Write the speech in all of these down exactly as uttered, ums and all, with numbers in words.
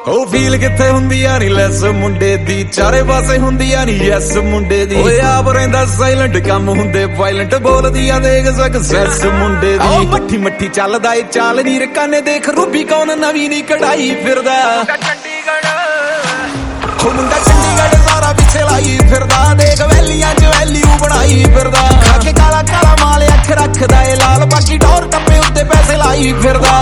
ਉਹ ਫੀਲ ਕਿੱਥੇ ਹੁੰਦੀ ਆ ਨੀ ਲੈਸ ਮੁੰਡੇ ਦੀ, ਚਾਰੇ ਪਾਸੇ ਹੁੰਦੀ ਆ ਨੀ ਯੈਸ ਮੁੰਡੇ ਦੀ। ਓਏ ਆਪ ਰਹਿੰਦਾ ਸਾਇਲੈਂਟ, ਕੰਮ ਹੁੰਦੇ ਵਾਇਲੈਂਟ, ਬੋਲਦੀ ਆ ਦੇਖ ਸਕਸੈਸ ਮੁੰਡੇ ਦੀ। ਉਹ ਮੱਠੀ ਮੱਠੀ ਚੱਲਦਾ ਏ ਚਾਲ ਨੀ ਰਕਾਨੇ, ਦੇਖ ਰੂਬੀ ਕੌਣ ਨਵੀਂ ਨੀ ਕਢਾਈ ਫਿਰਦਾ। ਉਹ ਮੁੰਡਾ ਚੰਡੀਗੜ੍ਹ ਸਾਰਾ ਪਿੱਛੇ ਲਾਈ ਫਿਰਦਾ, ਦੇਖ ਵੈਲੀਆਂ ਚ ਵੈਲਿਊ ਬਣਾਈ ਫਿਰਦਾ। ਖਾ ਕੇ ਕਾਲਾ ਕਾਲਾ ਮਾਲ ਅੱਖ ਰੱਖਦਾ ਏ ਲਾਲ, ਬਾਕੀ ਟੌਰ ਟੱਪੇ ਉੱਤੇ ਪੈਸੇ ਲਾਈ ਫਿਰਦਾ।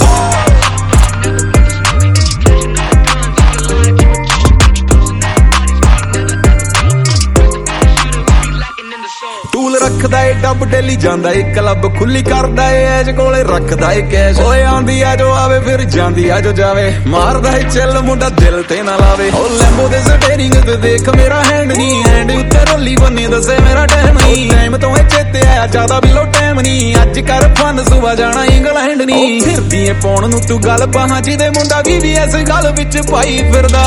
ਟੂਲ ਰੱਖਦਾ ਏ ਡੱਬ ਡੇਲੀ ਜਾਂਦਾ ਏ ਕਲੱਬ, ਖੁੱਲੀ ਕਰਦਾ ਏ ਐਜ ਕੋਲੇ ਰੱਖਦਾ ਏ ਕੈਸ਼। ਓਏ ਆਂਦੀ ਆ ਜੋ ਆਵੇ ਫਿਰ ਜਾਂਦੀ ਆ ਜੋ ਜਾਵੇ, ਮਾਰਦਾ ਏ ਚੱਲ ਮੁੰਡਾ ਦਿਲ ਤੇ ਨਾ ਲਾਵੇ। ਓ ਲੈਂਬੋ ਦੇ ਸਟੇਰਿੰਗ ਤੇ ਦੇਖ ਮੇਰਾ ਹੈਂਡ ਨੀ, ਹੈਂਡ ਉੱਤੇ ਰੋਲੀ ਬੰਨੀ ਦੱਸੇ ਮੇਰਾ ਟਾਈਮ ਨੀ। ਟਾਈਮ ਤੋਂ ਏ ਚੇਤੇ ਆਇਆ ਜ਼ਿਆਦਾ ਬਿਲੋ ਟਾਈਮ ਨੀ, ਅੱਜ ਕਰ ਫਨ ਸੁਬਾ ਜਾਣਾ ਇੰਗਲੈਂਡ ਨੀ। ਫਿਰਦੀ ਏ ਪਾਉਣ ਨੂੰ ਤੂੰ ਗੱਲ ਬਾਹਾਂ ਜਿਹਦੇ ਮੁੰਡਾ ਵੀ ਵੀ ਇਸ ਗੱਲ ਵਿੱਚ ਪਾਈ ਫਿਰਦਾ।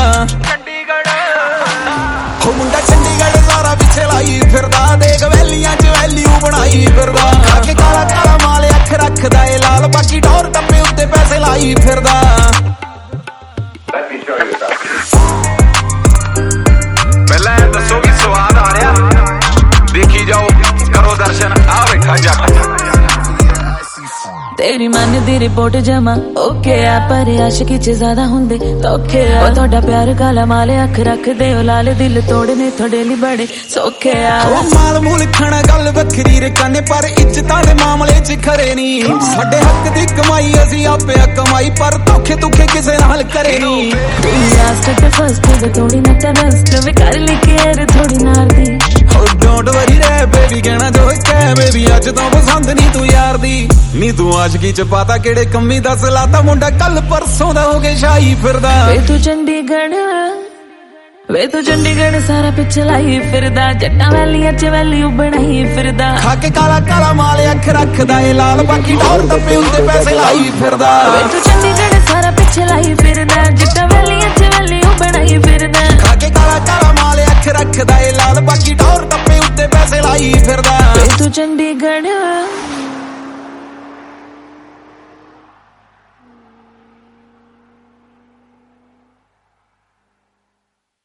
ਉਹ ਮੁੰਡਾ ਚੰਡੀਗੜ੍ਹ ਸਾਰਾ ਪਿੱਛੇ ਲਾਈ ਫਿਰਦਾ, ਦੇਖ ਵੈਲੀਆਂ ਚ ਵੈਲਿਊ ਬਣਾਈ ਫਿਰਦਾ। ਖਾ ਕੇ ਕਾਲਾ ਕਾਲਾ ਮਾਲ ਅੱਖ ਰੱਖਦਾ ਏ ਲਾਲ, ਬਾਕੀ ਟੌਰ ਟੱਪੇ ਉੱਤੇ ਪੈਸੇ ਲਾਈ ਫਿਰਦਾ। ਪਹਿਲਾਂ ਇਹ ਦੱਸੋ ਵੀ ਸਵਾਦ ਆ ਰਿਹਾ, ਦੇਖੀ ਜਾਓ ਕਰੋ ਦਰਸ਼ਨ, ਆ ਵੇਖਾ ਜਾ। तेरी मन दी रिपोर्ट जमा ओके आ, पर आशिकी च ज्यादा हुंदे धोखे आ। ओ तोड़ा प्यार काला माले अख रख दे, ओ लाल दिल तोड़ने थोड़े लिए बड़े सौखे आ। ओ माल मूल खाना गल वखरी रकाने, पर इज्जतां दे मामले च खरे नी। साडे हक दी कमाई असी आपे कमाई, पर धोखे धुखे किसे नाल करे नी। लास्ट ते फर्स्ट वे थोड़ी ना तरस्ट, वे कर ली केयर थोड़ी नार दी। ओ डोंट वरी रे बेबी कहना जो कह बेबी, अज तो पसंद नी तू यार दी। नी तू आशिकी च पाता केड़े कमी दस लाता, मुंडा कल परसों दा हो गए शाही फिरदा। वे तू चंडीगढ़ वे तू चंडीगढ़ सारा पिछे लाई फिरदा, जट्टा वैलियां च वैल्यू बनाई फिरदा। खा के काला काला माल अख रखदा ए लाल, बाकी टौर टप्पे उत्ते पैसे लाई फिरदा। वे तू चंडीगढ़ सारा पिछे लाई फिरदा, जट्टा वैलियां च वैल्यू बनाई फिरदा। खा के काला काला माल अख रखदा ए लाल, बाकी टौर टप्पे उत्ते पैसे लाई फिरदा। वे तू चंडीगढ़